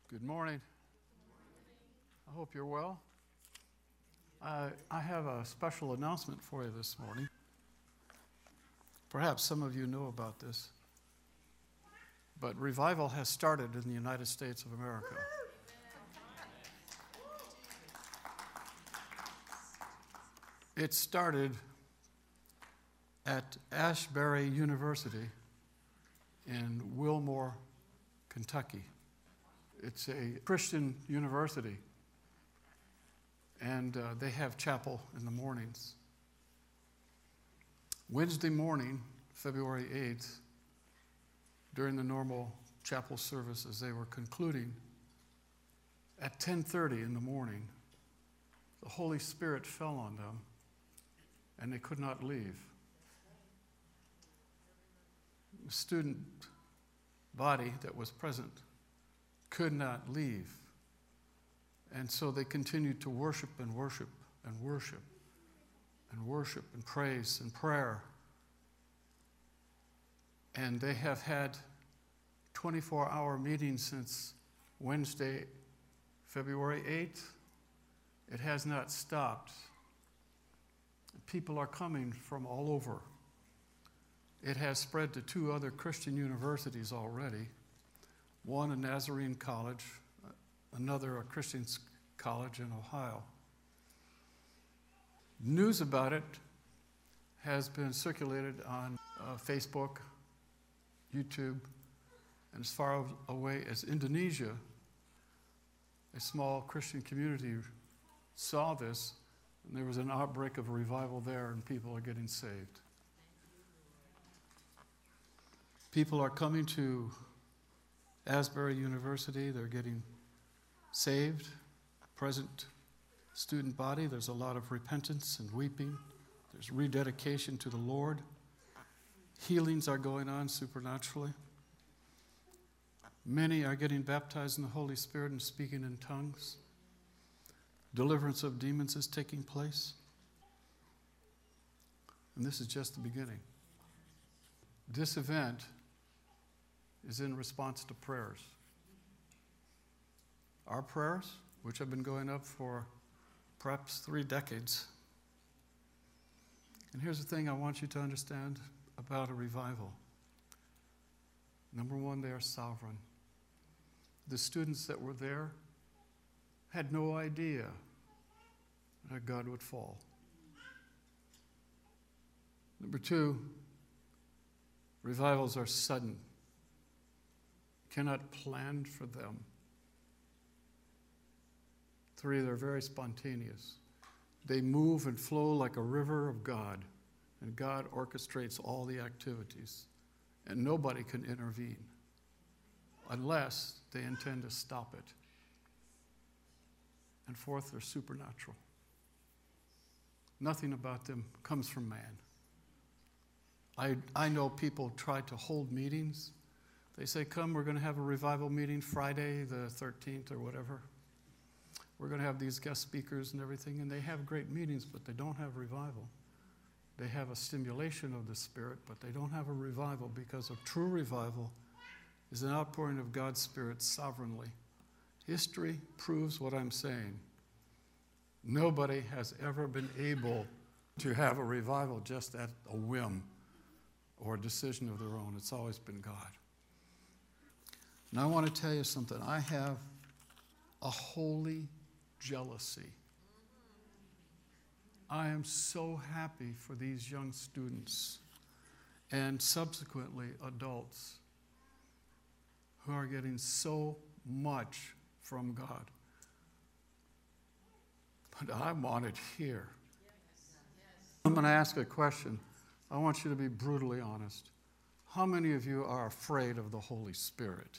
Good morning. I hope you're well. I have a special announcement for you this morning. Perhaps some of you know about this, but revival has started in the United States of America. It started at Ashbury University in Wilmore, Kentucky. It's a Christian university, and they have chapel in the mornings. Wednesday morning, February 8th, during the normal chapel service as they were concluding, at 10:30 in the morning, the Holy Spirit fell on them, and they could not leave. The student body that was present could not leave. And so they continued to worship and worship and worship and worship and praise and prayer. And they have had 24-hour meetings since Wednesday, February 8th. It has not stopped. People are coming from all over. It has spread to 2 other Christian universities already. One, a Nazarene college, another, a Christian college in Ohio. News about it has been circulated on Facebook, YouTube, and as far away as Indonesia. A small Christian community saw this, and there was an outbreak of revival there, and people are getting saved. People are coming to Asbury University, they're getting saved. Present student body, there's a lot of repentance and weeping. There's rededication to the Lord. Healings are going on supernaturally. Many are getting baptized in the Holy Spirit and speaking in tongues. Deliverance of demons is taking place. And this is just the beginning. This event is in response to prayers. Our prayers, which have been going up for perhaps 3 decades. And here's the thing I want you to understand about a revival. Number one, they are sovereign. The students that were there had no idea that God would fall. Number 2, revivals are sudden. Cannot plan for them. 3, they're very spontaneous. They move and flow like a river of God, and God orchestrates all the activities, and nobody can intervene unless they intend to stop it. And 4th, they're supernatural. Nothing about them comes from man. I know people try to hold meetings. They say, come, we're going to have a revival meeting Friday the 13th or whatever. We're going to have these guest speakers and everything, and they have great meetings, but they don't have revival. They have a stimulation of the Spirit, but they don't have a revival, because a true revival is an outpouring of God's Spirit sovereignly. History proves what I'm saying. Nobody has ever been able to have a revival just at a whim or a decision of their own. It's always been God. And I want to tell you something. I have a holy jealousy. I am so happy for these young students and subsequently adults who are getting so much from God. But I want it here. I'm going to ask a question. I want you to be brutally honest. How many of you are afraid of the Holy Spirit?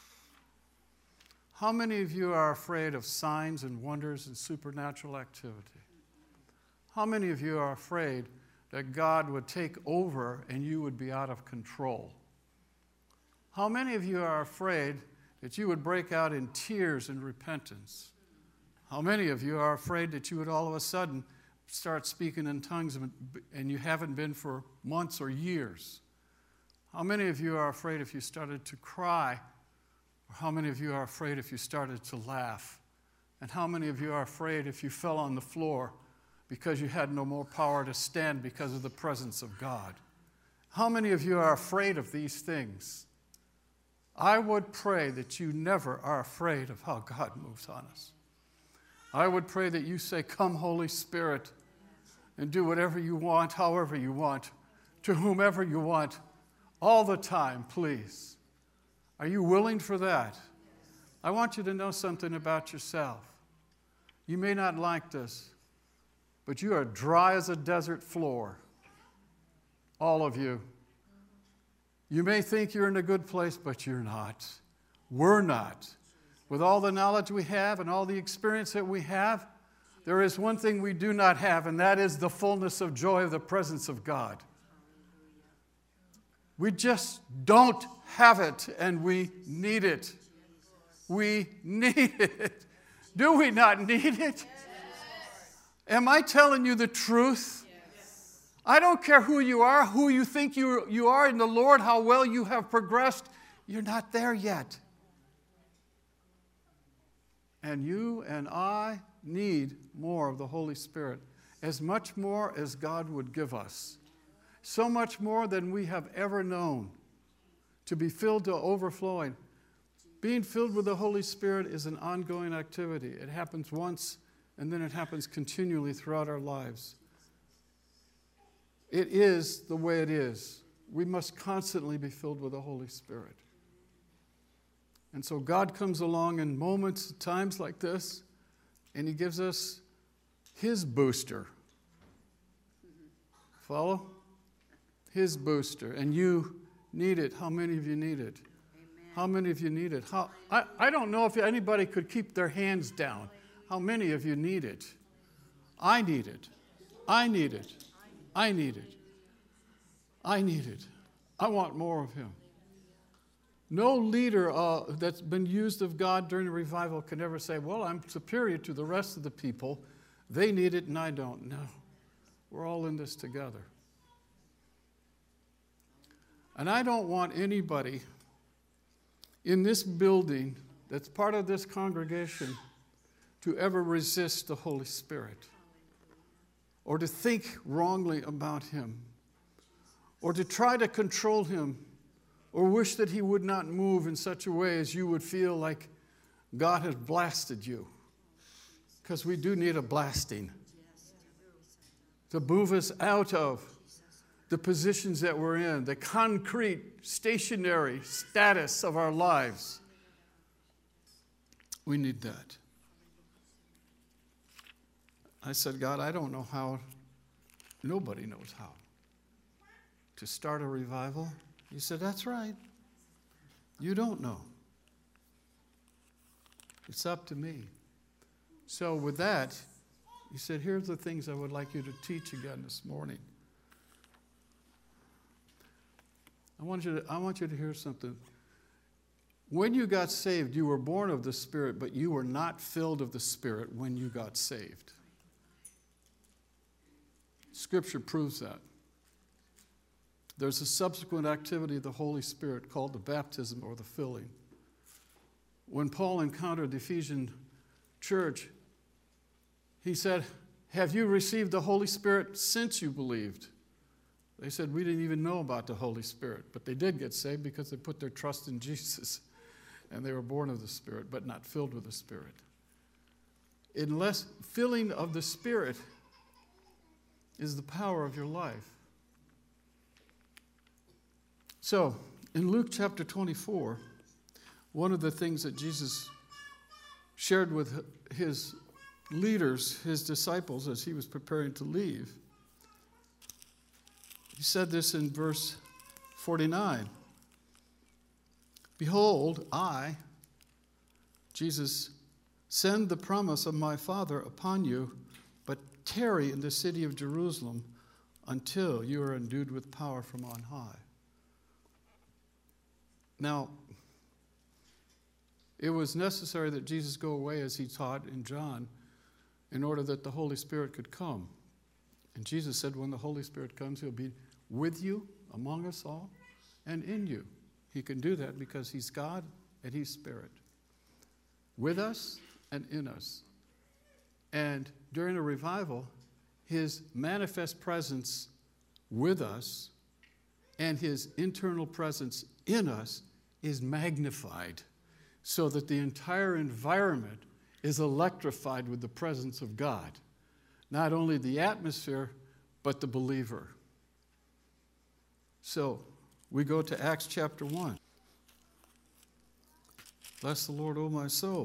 How many of you are afraid of signs and wonders and supernatural activity? How many of you are afraid that God would take over and you would be out of control? How many of you are afraid that you would break out in tears and repentance? How many of you are afraid that you would all of a sudden start speaking in tongues and you haven't been for months or years? How many of you are afraid if you started to cry Or how many of you are afraid if you started to laugh? And how many of you are afraid if you fell on the floor because you had no more power to stand because of the presence of God? How many of you are afraid of these things? I would pray that you never are afraid of how God moves on us. I would pray that you say, "Come, Holy Spirit," and do whatever you want, however you want, to whomever you want, all the time, please. Are you willing for that? I want you to know something about yourself. You may not like this, but you are dry as a desert floor. All of you. You may think you're in a good place, but you're not. We're not. With all the knowledge we have and all the experience that we have, there is one thing we do not have, and that is the fullness of joy of the presence of God. We just don't have it, and we need it. We need it. Do we not need it? Am I telling you the truth? I don't care who you are, who you think you are in the Lord, how well you have progressed. You're not there yet. And you and I need more of the Holy Spirit, as much more as God would give us. So much more than we have ever known, to be filled to overflowing. Being filled with the Holy Spirit is an ongoing activity. It happens once, and then it happens continually throughout our lives. It is the way it is. We must constantly be filled with the Holy Spirit. And so God comes along in moments, times like this, and He gives us His booster. Follow? His booster. And you need it. How many of you need it? Amen. How many of you need it? I don't know if anybody could keep their hands down. How many of you need it? I need it. I need it. I need it. I need it. I want more of Him. No leader that's been used of God during a revival can ever say, "Well, I'm superior to the rest of the people. They need it and I don't." No. We're all in this together. And I don't want anybody in this building that's part of this congregation to ever resist the Holy Spirit, or to think wrongly about Him, or to try to control Him, or wish that He would not move in such a way as you would feel like God has blasted you. Because we do need a blasting to move us out of the positions that we're in, the concrete, stationary status of our lives. We need that. I said, "God, I don't know how." Nobody knows how to start a revival. He said, "That's right. You don't know. It's up to me." So with that, He said, "Here's the things I would like you to teach again this morning. I want you to hear something. When you got saved, you were born of the Spirit, but you were not filled of the Spirit when you got saved. Scripture proves that. There's a subsequent activity of the Holy Spirit called the baptism or the filling. When Paul encountered the Ephesian church, he said, "Have you received the Holy Spirit since you believed?" They said, "We didn't even know about the Holy Spirit." But they did get saved because they put their trust in Jesus. And they were born of the Spirit, but not filled with the Spirit. Unless filling of the Spirit is the power of your life. So, in Luke chapter 24, one of the things that Jesus shared with His leaders, His disciples, as He was preparing to leave, He said this in verse 49. "Behold, I, Jesus, send the promise of my Father upon you, but tarry in the city of Jerusalem until you are endued with power from on high." Now, it was necessary that Jesus go away, as He taught in John, in order that the Holy Spirit could come. And Jesus said, when the Holy Spirit comes, He'll be with you, among us all, and in you. He can do that because He's God and He's Spirit. With us and in us. And during a revival, His manifest presence with us and His internal presence in us is magnified so that the entire environment is electrified with the presence of God. Not only the atmosphere, but the believer. So, we go to Acts chapter 1. Bless the Lord, O my soul.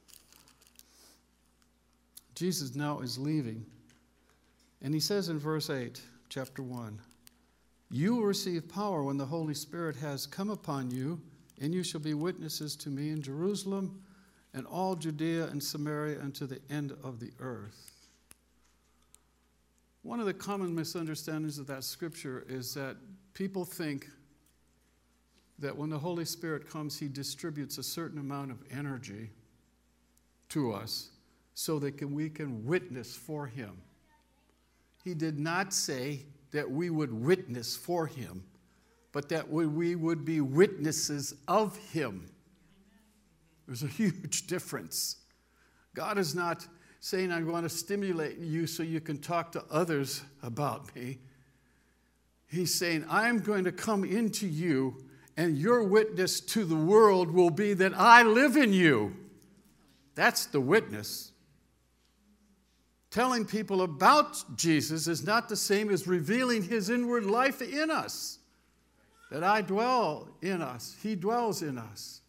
Jesus now is leaving. And He says in verse 8, chapter 1, "You will receive power when the Holy Spirit has come upon you, and you shall be witnesses to me in Jerusalem and all Judea and Samaria and to the end of the earth." One of the common misunderstandings of that scripture is that people think that when the Holy Spirit comes, He distributes a certain amount of energy to us so that we can witness for Him. He did not say that we would witness for Him, but that we would be witnesses of Him. There's a huge difference. God is not saying, "I'm going to stimulate you so you can talk to others about me." He's saying, "I'm going to come into you, and your witness to the world will be that I live in you." That's the witness. Telling people about Jesus is not the same as revealing His inward life in us. That I dwell in us. He dwells in us.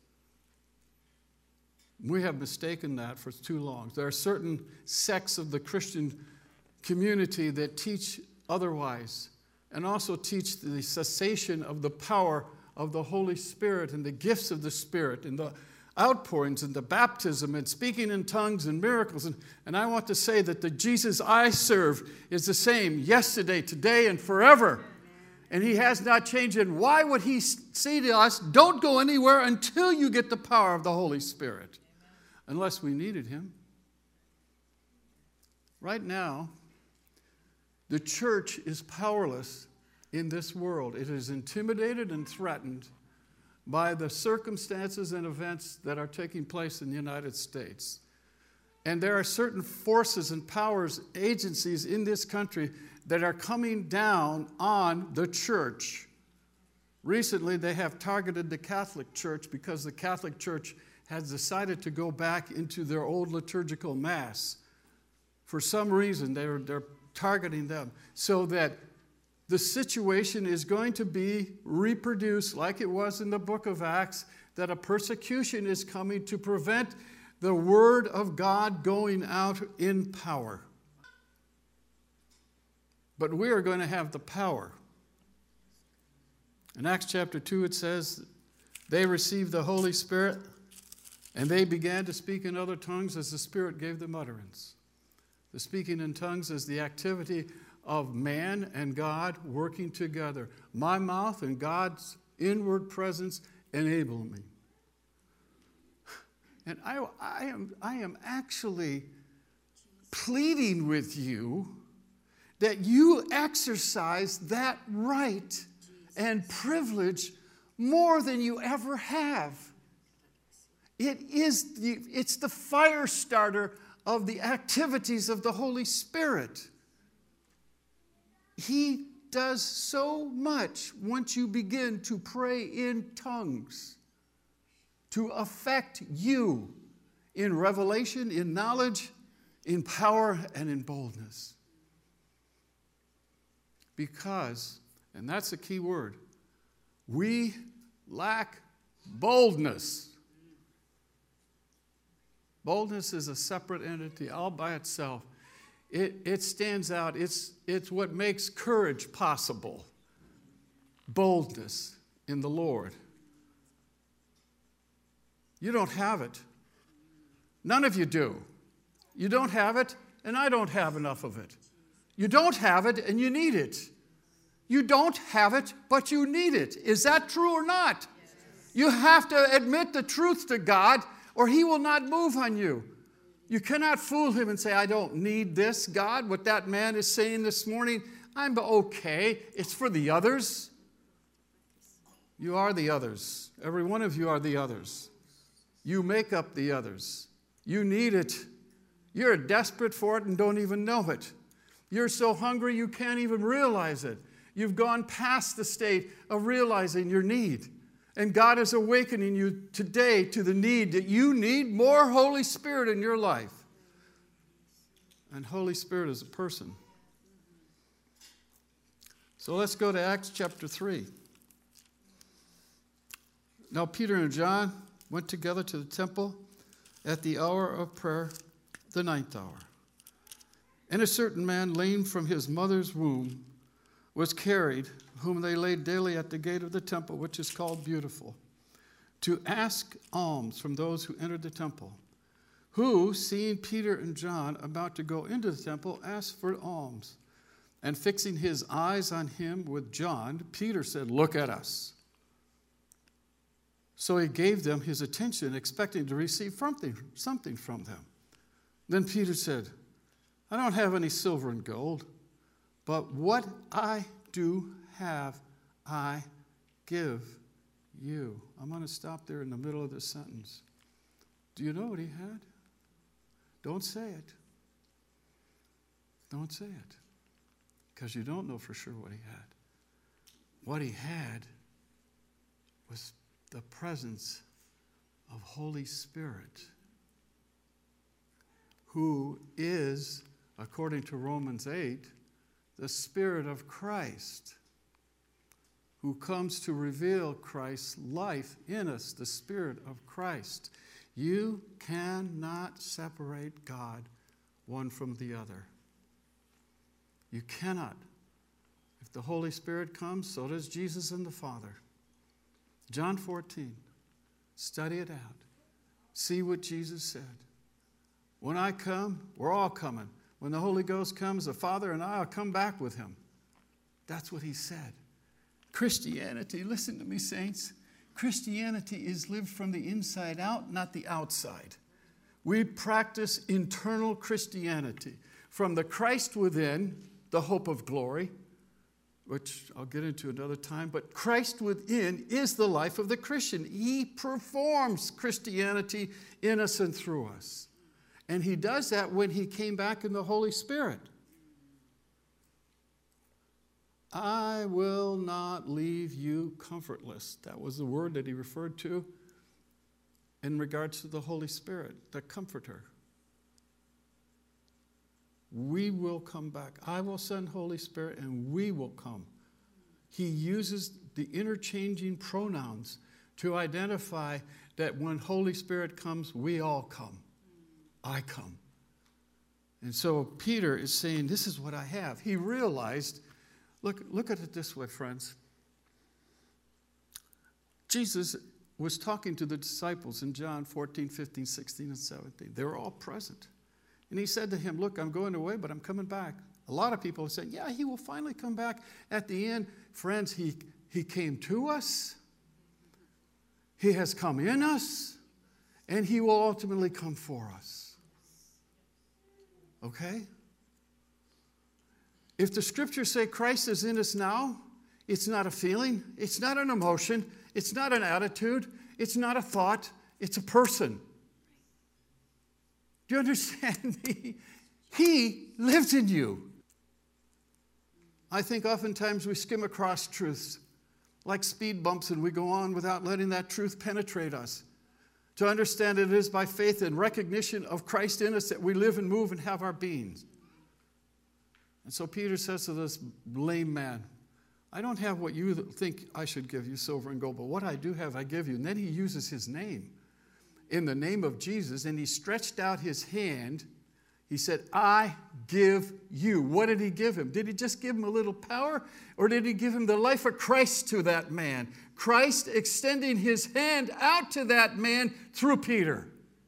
We have mistaken that for too long. There are certain sects of the Christian community that teach otherwise and also teach the cessation of the power of the Holy Spirit and the gifts of the Spirit and the outpourings and the baptism and speaking in tongues and miracles. And I want to say that the Jesus I serve is the same yesterday, today, and forever. And He has not changed. And why would He say to us, "Don't go anywhere until you get the power of the Holy Spirit"? Unless we needed Him. Right now, the church is powerless in this world. It is intimidated and threatened by the circumstances and events that are taking place in the United States. And there are certain forces and powers, agencies in this country that are coming down on the church. Recently, they have targeted the Catholic Church because the Catholic Church has decided to go back into their old liturgical Mass. For some reason, they're targeting them so that the situation is going to be reproduced like it was in the book of Acts, that a persecution is coming to prevent the Word of God going out in power. But we are going to have the power. In Acts chapter 2 it says, "They received the Holy Spirit, and they began to speak in other tongues as the Spirit gave them utterance." The speaking in tongues is the activity of man and God working together. My mouth and God's inward presence enable me. And I am actually pleading with you that you exercise that right and privilege more than you ever have. It's the fire starter of the activities of the Holy Spirit. He does so much once you begin to pray in tongues to affect you in revelation, in knowledge, in power, and in boldness. Because, and that's a key word, we lack boldness. Boldness is a separate entity all by itself. It stands out. It's what makes courage possible. Boldness in the Lord. You don't have it. None of you do. You don't have it, and I don't have enough of it. You don't have it, and you need it. You don't have it, but you need it. Is that true or not? Yes. You have to admit the truth to God, or He will not move on you. You cannot fool Him and say, "I don't need this, God." What that man is saying this morning, I'm okay. It's for the others. You are the others. Every one of you are the others. You make up the others. You need it. You're desperate for it and don't even know it. You're so hungry you can't even realize it. You've gone past the state of realizing your need. And God is awakening you today to the need that you need more Holy Spirit in your life. And Holy Spirit is a person. So let's go to Acts chapter 3. Now Peter and John went together to the temple at the hour of prayer, the 9th hour. And a certain man, lame from his mother's womb, was carried, whom they laid daily at the gate of the temple, which is called Beautiful, to ask alms from those who entered the temple, who, seeing Peter and John about to go into the temple, asked for alms. And fixing his eyes on him with John, Peter said, "Look at us." So he gave them his attention, expecting to receive something from them. Then Peter said, "I don't have any silver and gold, but what I do have, I give you." I'm going to stop there in the middle of this sentence. Do you know what he had? Don't say it. Don't say it. Because you don't know for sure what he had. What he had was the presence of Holy Spirit, who is, according to Romans 8, the Spirit of Christ, who comes to reveal Christ's life in us, the Spirit of Christ. You cannot separate God one from the other. You cannot. If the Holy Spirit comes, so does Jesus and the Father. John 14, study it out. See what Jesus said. When I come, we're all coming. When the Holy Ghost comes, the Father and I will come back with him. That's what he said. Christianity, listen to me, saints. Christianity is lived from the inside out, not the outside. We practice internal Christianity. From the Christ within, the hope of glory, which I'll get into another time, but Christ within is the life of the Christian. He performs Christianity in us and through us. And he does that when he came back in the Holy Spirit. I will not leave you comfortless. That was the word that he referred to in regards to the Holy Spirit, the Comforter. We will come back. I will send Holy Spirit and we will come. He uses the interchanging pronouns to identify that when Holy Spirit comes, we all come. I come. And so Peter is saying, this is what I have. He realized, look at it this way, friends. Jesus was talking to the disciples in John 14, 15, 16, and 17. They were all present. And he said to him, look, I'm going away, but I'm coming back. A lot of people are saying, yeah, he will finally come back at the end. Friends, he came to us. He has come in us. And he will ultimately come for us. Okay? If the scriptures say Christ is in us now, it's not a feeling, it's not an emotion, it's not an attitude, it's not a thought, it's a person. Do you understand me? He lives in you. I think oftentimes we skim across truths like speed bumps and we go on without letting that truth penetrate us. To understand it is by faith and recognition of Christ in us that we live and move and have our beings. And so Peter says to this lame man, I don't have what you think I should give you, silver and gold, but what I do have I give you. And then he uses his name. In the name of Jesus, and he stretched out his hand. He said, I give you. What did he give him? Did he just give him a little power? Or did he give him the life of Christ to that man? Christ extending his hand out to that man through Peter.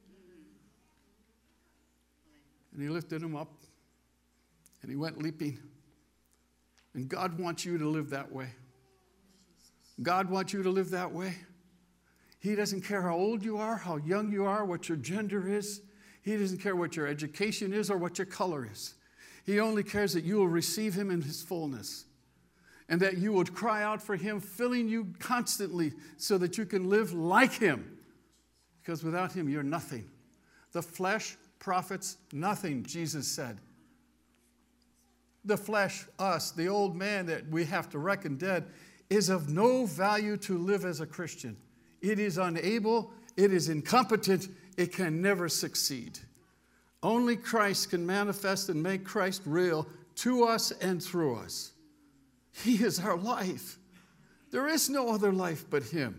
And he lifted him up. And he went leaping. And God wants you to live that way. God wants you to live that way. He doesn't care how old you are, how young you are, what your gender is. He doesn't care what your education is or what your color is. He only cares that you will receive him in his fullness and that you would cry out for him, filling you constantly so that you can live like him. Because without him, you're nothing. The flesh profits nothing, Jesus said. The flesh, us, the old man that we have to reckon dead, is of no value to live as a Christian. It is unable, it is incompetent, it can never succeed. Only Christ can manifest and make Christ real to us and through us. He is our life. There is no other life but him.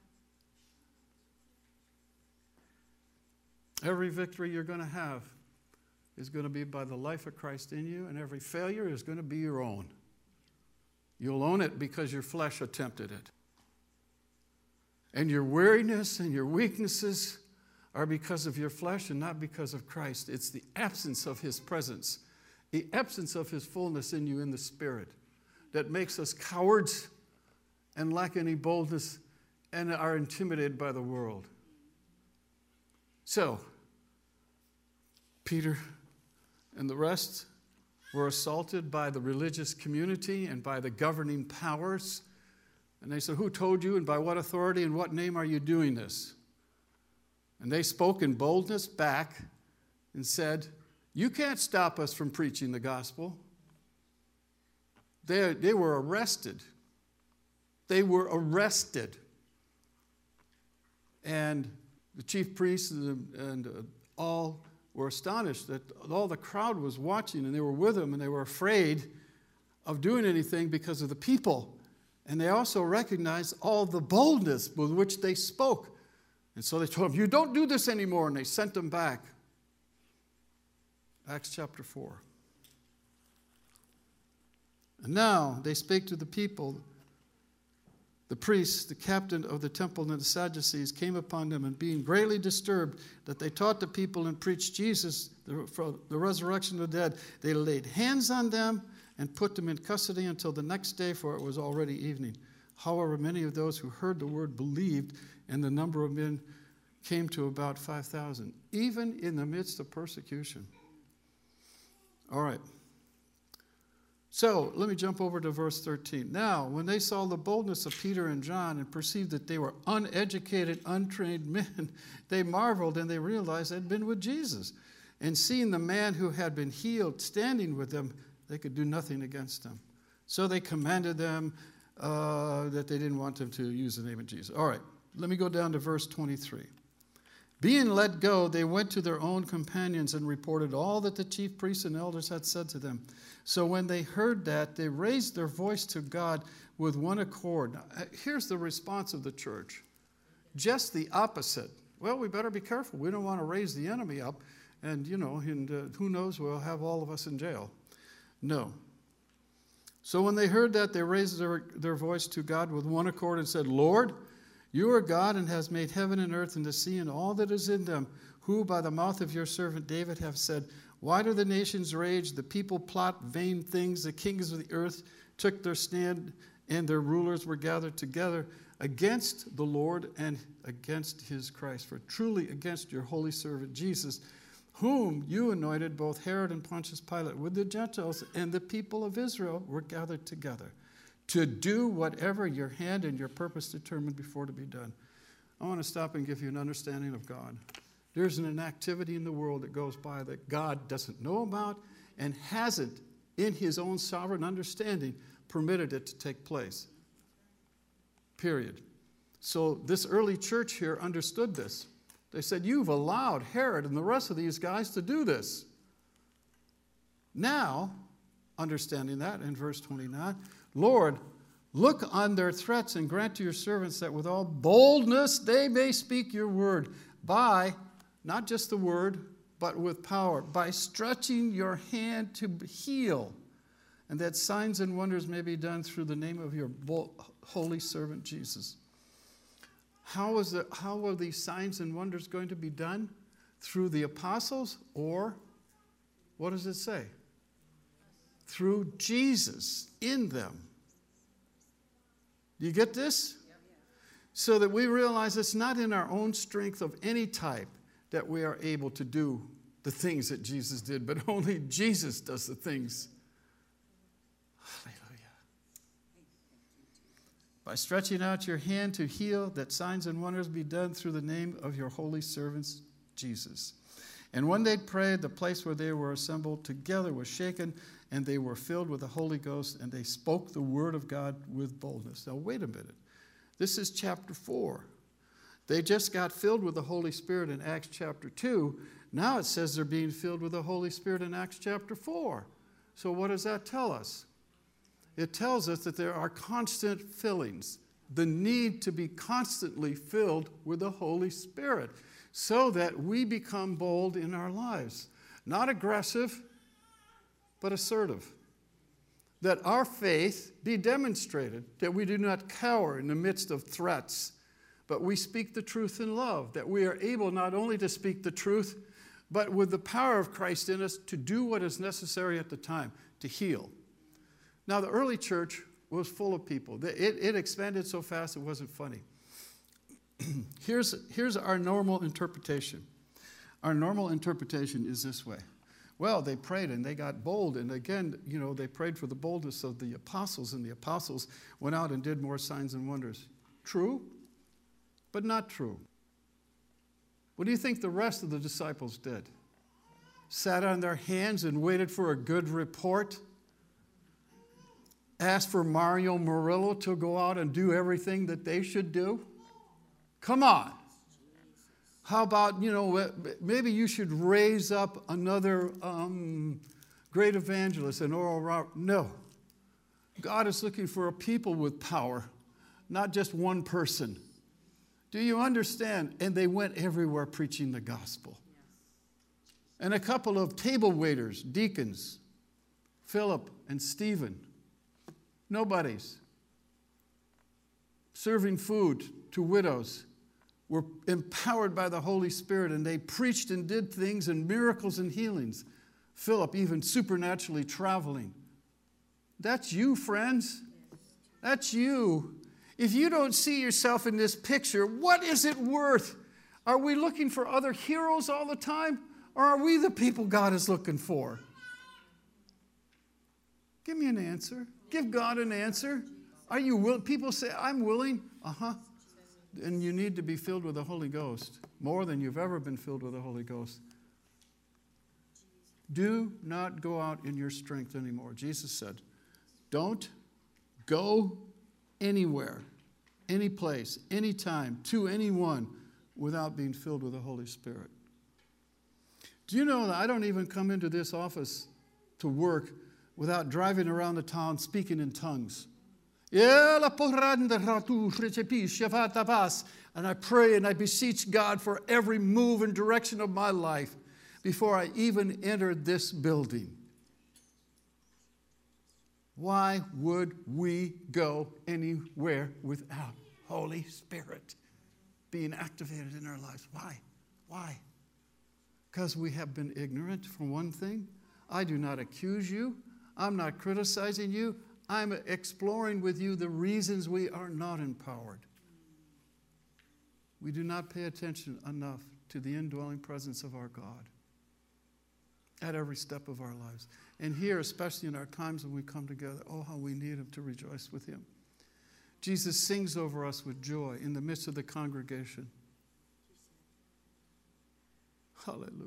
Every victory you're going to have is going to be by the life of Christ in you, and every failure is going to be your own. You'll own it because your flesh attempted it. And your weariness and your weaknesses are because of your flesh and not because of Christ. It's the absence of his presence, the absence of his fullness in you in the Spirit that makes us cowards and lack any boldness and are intimidated by the world. So, Peter and the rest were assaulted by the religious community and by the governing powers. And they said, who told you and by what authority and what name are you doing this? And they spoke in boldness back and said, you can't stop us from preaching the gospel. They were arrested. They were arrested. And the chief priests and all were astonished that all the crowd was watching, and they were with him, and they were afraid of doing anything because of the people. And they also recognized all the boldness with which they spoke. And so they told him, you don't do this anymore, and they sent them back. Acts chapter 4. And now they spake to the people. The priests, the captain of the temple, and the Sadducees came upon them, and being greatly disturbed that they taught the people and preached Jesus, the resurrection of the dead, they laid hands on them and put them in custody until the next day, for it was already evening. However, many of those who heard the word believed, and the number of men came to about 5,000, even in the midst of persecution. All right. So let me jump over to verse 13. Now, when they saw the boldness of Peter and John and perceived that they were uneducated, untrained men, they marveled and they realized they had been with Jesus. And seeing the man who had been healed standing with them, they could do nothing against him. So they commanded them that they didn't want them to use the name of Jesus. All right, let me go down to verse 23. Being let go, they went to their own companions and reported all that the chief priests and elders had said to them. So when they heard that, they raised their voice to God with one accord. Now, here's the response of the church. Just the opposite. Well, we better be careful. We don't want to raise the enemy up. And, who knows, we'll have all of us in jail. No. So when they heard that, they raised their voice to God with one accord and said, Lord, you are God and has made heaven and earth and the sea and all that is in them, who by the mouth of your servant David have said, why do the nations rage? The people plot vain things. The kings of the earth took their stand, and their rulers were gathered together against the Lord and against his Christ. For truly against your holy servant Jesus, whom you anointed, both Herod and Pontius Pilate, with the Gentiles and the people of Israel were gathered together to do whatever your hand and your purpose determined before to be done. I want to stop and give you an understanding of God. There's an activity in the world that goes by that God doesn't know about and hasn't, in his own sovereign understanding, permitted it to take place. Period. So this early church here understood this. They said, you've allowed Herod and the rest of these guys to do this. Now, understanding that in verse 29, Lord, look on their threats and grant to your servants that with all boldness they may speak your word by, not just the word, but with power, by stretching your hand to heal, and that signs and wonders may be done through the name of your holy servant Jesus. How are these signs and wonders going to be done? Through the apostles, or what does it say? Through Jesus in them. Do you get this? So that we realize it's not in our own strength of any type that we are able to do the things that Jesus did, but only Jesus does the things. Hallelujah. by stretching out your hand to heal, that signs and wonders be done through the name of your holy servants, Jesus. And when they prayed, the place where they were assembled together was shaken, and they were filled with the Holy Ghost, and they spoke the word of God with boldness. Now, wait a minute. This is chapter 4. They just got filled with the Holy Spirit in Acts chapter 2. Now it says they're being filled with the Holy Spirit in Acts chapter 4. So what does that tell us? It tells us that there are constant fillings, the need to be constantly filled with the Holy Spirit so that we become bold in our lives. Not aggressive, but assertive. That our faith be demonstrated, that we do not cower in the midst of threats, but we speak the truth in love, that we are able not only to speak the truth, but with the power of Christ in us to do what is necessary at the time, to heal. Now, the early church was full of people. It expanded so fast it wasn't funny. Here's our normal interpretation. Our normal interpretation is this way. Well, they prayed and they got bold. And again, they prayed for the boldness of the apostles, and the apostles went out and did more signs and wonders. True, but not true. What do you think the rest of the disciples did? Sat on their hands and waited for a good report? Asked for Mario Murillo to go out and do everything that they should do? Come on. How about, maybe you should raise up another great evangelist, an Oral Roberts. No. God is looking for a people with power, not just one person. Do you understand? And they went everywhere preaching the gospel. And a couple of table waiters, deacons, Philip and Stephen, nobodies, serving food to widows, were empowered by the Holy Spirit, and they preached and did things and miracles and healings. Philip even supernaturally traveling. That's you, friends. That's you. If you don't see yourself in this picture, what is it worth? Are we looking for other heroes all the time? Or are we the people God is looking for? Give me an answer. Give God an answer. Are you willing? People say, I'm willing. And you need to be filled with the Holy Ghost, more than you've ever been filled with the Holy Ghost. Do not go out in your strength anymore. Jesus said, don't go anywhere, any place, anytime, to anyone without being filled with the Holy Spirit. Do you know that I don't even come into this office to work without driving around the town speaking in tongues? And I pray and I beseech God for every move and direction of my life before I even entered this building. Why would we go anywhere without Holy Spirit being activated in our lives? Why? Because we have been ignorant, for one thing. I do not accuse you. I'm not criticizing you. I'm exploring with you the reasons we are not empowered. We do not pay attention enough to the indwelling presence of our God at every step of our lives. And here, especially in our times when we come together, oh, how we need Him to rejoice with Him. Jesus sings over us with joy in the midst of the congregation. Hallelujah.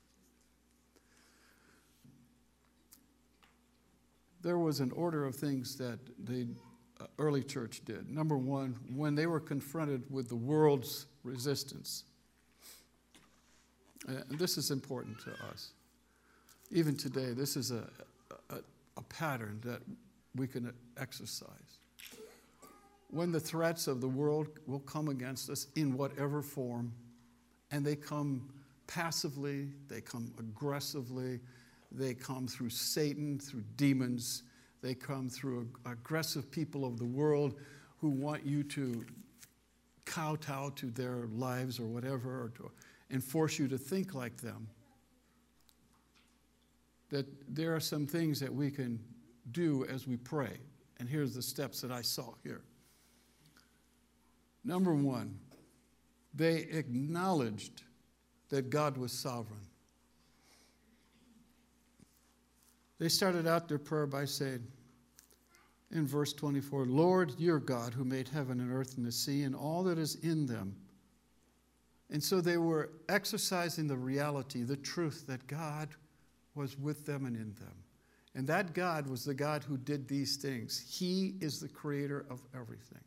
There was an order of things that the early church did. Number one, when they were confronted with the world's resistance, and this is important to us. Even today, this is a pattern that we can exercise. When the threats of the world will come against us in whatever form, and they come passively, they come aggressively, they come through Satan, through demons. They come through aggressive people of the world who want you to kowtow to their lives or whatever, and force you to think like them. That there are some things that we can do as we pray. And here's the steps that I saw here. Number one, they acknowledged that God was sovereign. They started out their prayer by saying, in verse 24, Lord, your God, who made heaven and earth and the sea and all that is in them. And so they were exercising the reality, the truth that God was with them and in them. And that God was the God who did these things. He is the creator of everything.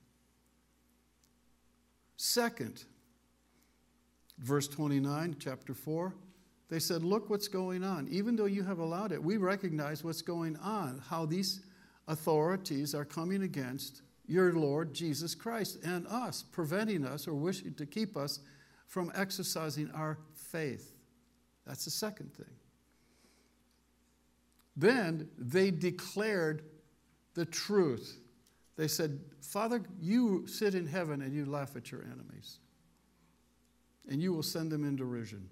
Second, verse 29, chapter 4, they said, look what's going on. Even though you have allowed it, we recognize what's going on, how these authorities are coming against your Lord Jesus Christ and us, preventing us or wishing to keep us from exercising our faith. That's the second thing. Then they declared the truth. They said, Father, you sit in heaven and you laugh at your enemies, and you will send them in derision.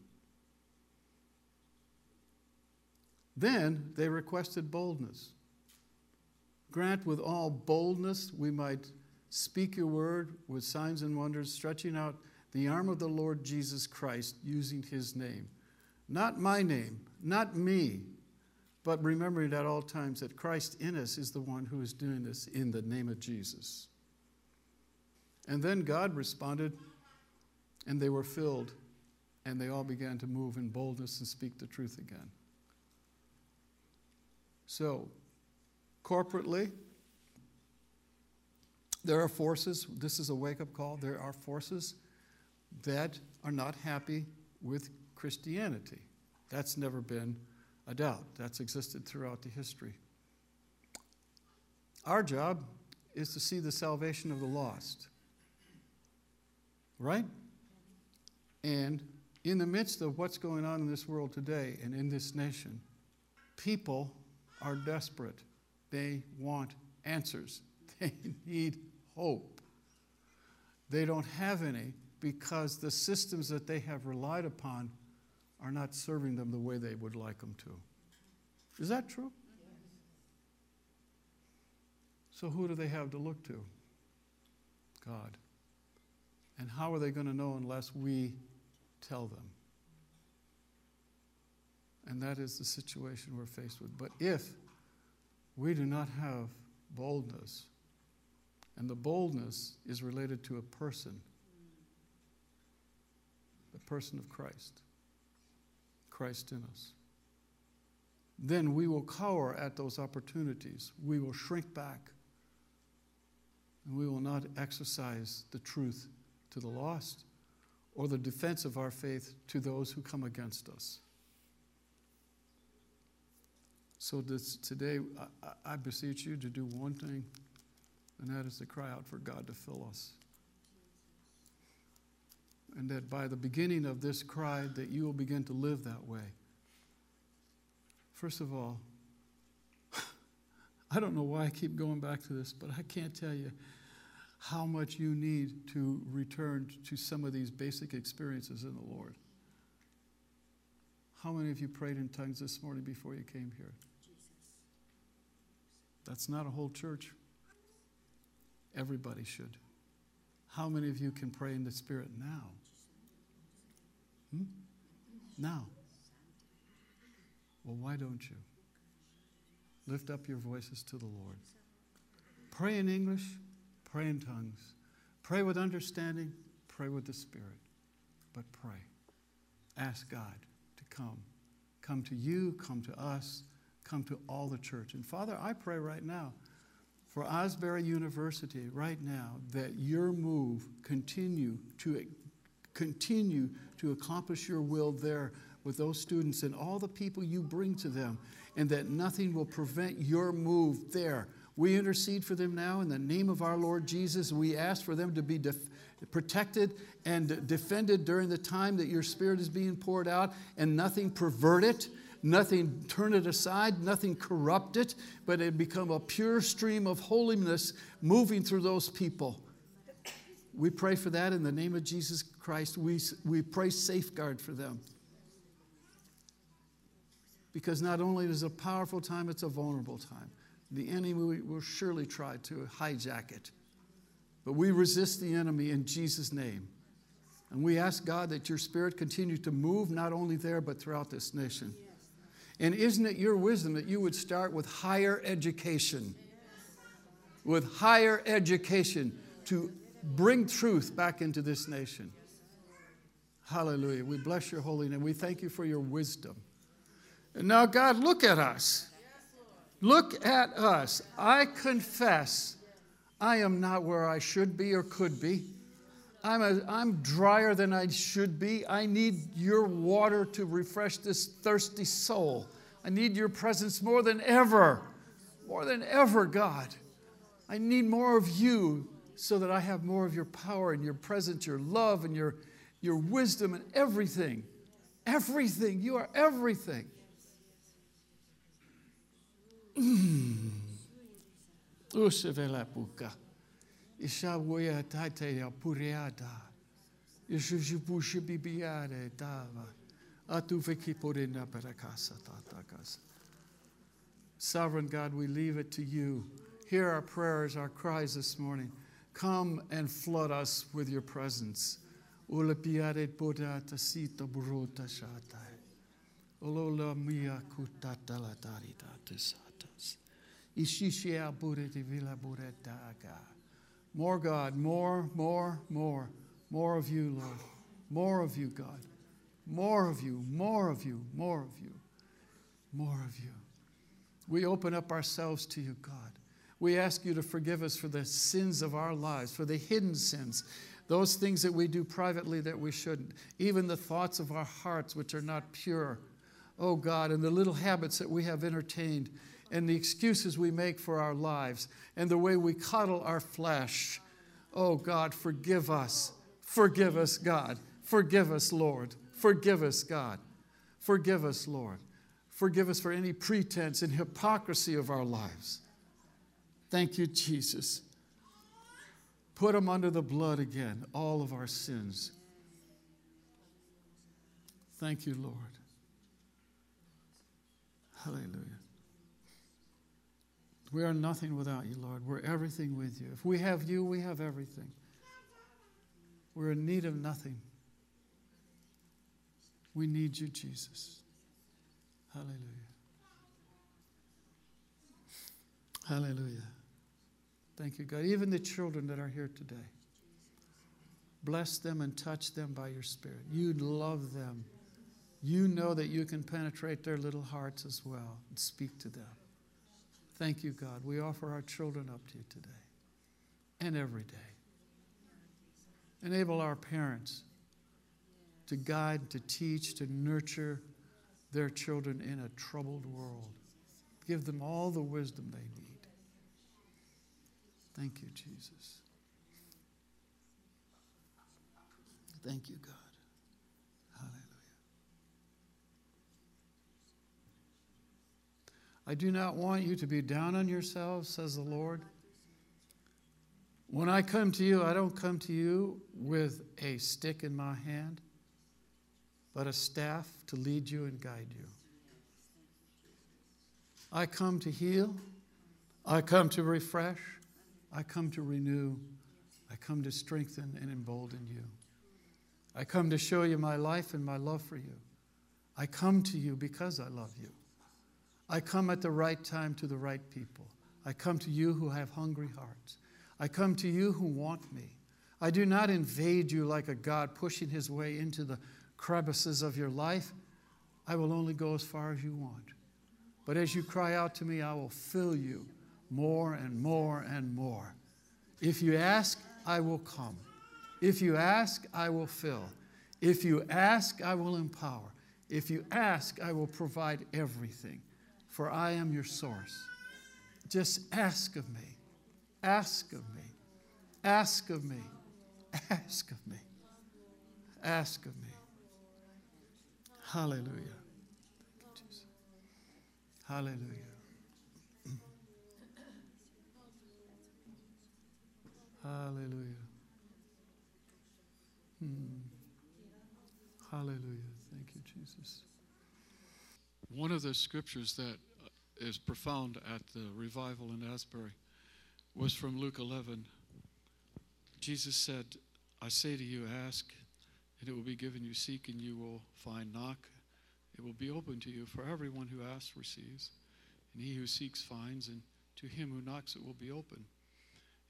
Then they requested boldness. Grant with all boldness we might speak your word with signs and wonders, stretching out the arm of the Lord Jesus Christ using his name. Not my name, not me, but remembering at all times that Christ in us is the one who is doing this in the name of Jesus. And then God responded, and they were filled, and they all began to move in boldness and speak the truth again. So, corporately, there are forces, this is a wake-up call, there are forces that are not happy with Christianity. That's never been a doubt. That's existed throughout the history. Our job is to see the salvation of the lost. Right? And in the midst of what's going on in this world today and in this nation, people are desperate. They want answers. They need hope. They don't have any because the systems that they have relied upon are not serving them the way they would like them to. Is that true? So who do they have to look to? God. And how are they going to know unless we tell them? And that is the situation we're faced with. But if we do not have boldness, and the boldness is related to a person, the person of Christ, Christ in us, then we will cower at those opportunities. We will shrink back, and we will not exercise the truth to the lost or the defense of our faith to those who come against us. So today, I beseech you to do one thing, and that is to cry out for God to fill us. And that by the beginning of this cry, that you will begin to live that way. First of all, I don't know why I keep going back to this, but I can't tell you how much you need to return to some of these basic experiences in the Lord. How many of you prayed in tongues this morning before you came here? That's not a whole church. Everybody should. How many of you can pray in the Spirit now? Now. Well, why don't you? Lift up your voices to the Lord. Pray in English, pray in tongues. Pray with understanding, pray with the Spirit. But pray. Ask God to come. Come to you, come to us, come to all the church. And Father, I pray right now for Asbury University right now that your move continue to accomplish your will there with those students and all the people you bring to them, and that nothing will prevent your move there. We intercede for them now in the name of our Lord Jesus. We ask for them to be protected and defended during the time that your Spirit is being poured out, and nothing pervert it, nothing turn it aside, nothing corrupt it, but it become a pure stream of holiness moving through those people. We pray for that in the name of Jesus Christ. We pray safeguard for them. Because not only is it a powerful time, it's a vulnerable time. The enemy will surely try to hijack it. But we resist the enemy in Jesus' name. And we ask God that your Spirit continue to move not only there, but throughout this nation. And isn't it your wisdom that you would start with higher education? with higher education to bring truth back into this nation. Hallelujah. We bless your holy name. We thank you for your wisdom. And now, God, look at us. Look at us. I confess I am not where I should be or could be. I'm drier than I should be. I need your water to refresh this thirsty soul. I need your presence more than ever. More than ever, God. I need more of you so that I have more of your power and your presence, your love and your wisdom and everything. Everything. You are everything. Ishawoya tate ya puriada. Ishujubushi bibiade dava. Atuvekipodena perakasa tatakas. Sovereign God, we leave it to you. Hear our prayers, our cries this morning. Come and flood us with your presence. Ulapiade bodata sita burota shatai. Olola mia kutatala darita tisatas. Ishishia bureti villa buretaga. More God, more of you, Lord. More of you, God. More of you, more of you, more of you, more of you. We open up ourselves to you, God. We ask you to forgive us for the sins of our lives, for the hidden sins, those things that we do privately that we shouldn't, even the thoughts of our hearts which are not pure. Oh, God, and the little habits that we have entertained, and the excuses we make for our lives, and the way we coddle our flesh. Oh, God, forgive us. Forgive us, God. Forgive us, Lord. Forgive us, God. Forgive us, Lord. Forgive us for any pretense and hypocrisy of our lives. Thank you, Jesus. Put them under the blood again, all of our sins. Thank you, Lord. Hallelujah. We are nothing without you, Lord. We're everything with you. If we have you, we have everything. We're in need of nothing. We need you, Jesus. Hallelujah. Hallelujah. Thank you, God. Even the children that are here today, bless them and touch them by your Spirit. You love them. You know that you can penetrate their little hearts as well and speak to them. Thank you, God. We offer our children up to you today and every day. Enable our parents to guide, to teach, to nurture their children in a troubled world. Give them all the wisdom they need. Thank you, Jesus. Thank you, God. Hallelujah. I do not want you to be down on yourselves, says the Lord. When I come to you, I don't come to you with a stick in my hand, but a staff to lead you and guide you. I come to heal. I come to refresh. I come to renew. I come to strengthen and embolden you. I come to show you my life and my love for you. I come to you because I love you. I come at the right time to the right people. I come to you who have hungry hearts. I come to you who want me. I do not invade you like a God pushing his way into the crevices of your life. I will only go as far as you want. But as you cry out to me, I will fill you more and more and more. If you ask, I will come. If you ask, I will fill. If you ask, I will empower. If you ask, I will provide everything. For I am your source. Just ask of me. Ask of me. Ask of me. Ask of me. Ask of me. Hallelujah. Thank you, Jesus. Hallelujah. Hallelujah. Hallelujah. Thank you, Jesus. One of the scriptures that is profound at the revival in Asbury was from Luke 11. Jesus said, I say to you, ask, and it will be given you. Seek, and you will find. Knock, it will be open to you. For everyone who asks receives, and he who seeks finds, and to him who knocks it will be open.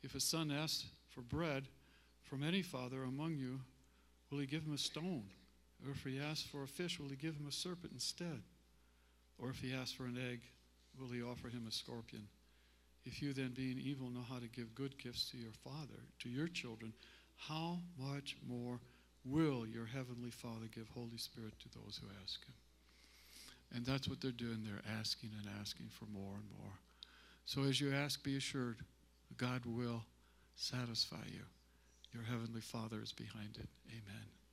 If a son asks for bread from any father among you, will he give him a stone? Or if he asks for a fish, will he give him a serpent instead? Or if he asks for an egg, will he offer him a scorpion? If you then, being evil, know how to give good gifts to your Father, to your children, how much more will your heavenly Father give Holy Spirit to those who ask him? And that's what they're doing. They're asking and asking for more and more. So as you ask, be assured, God will satisfy you. Your heavenly Father is behind it. Amen.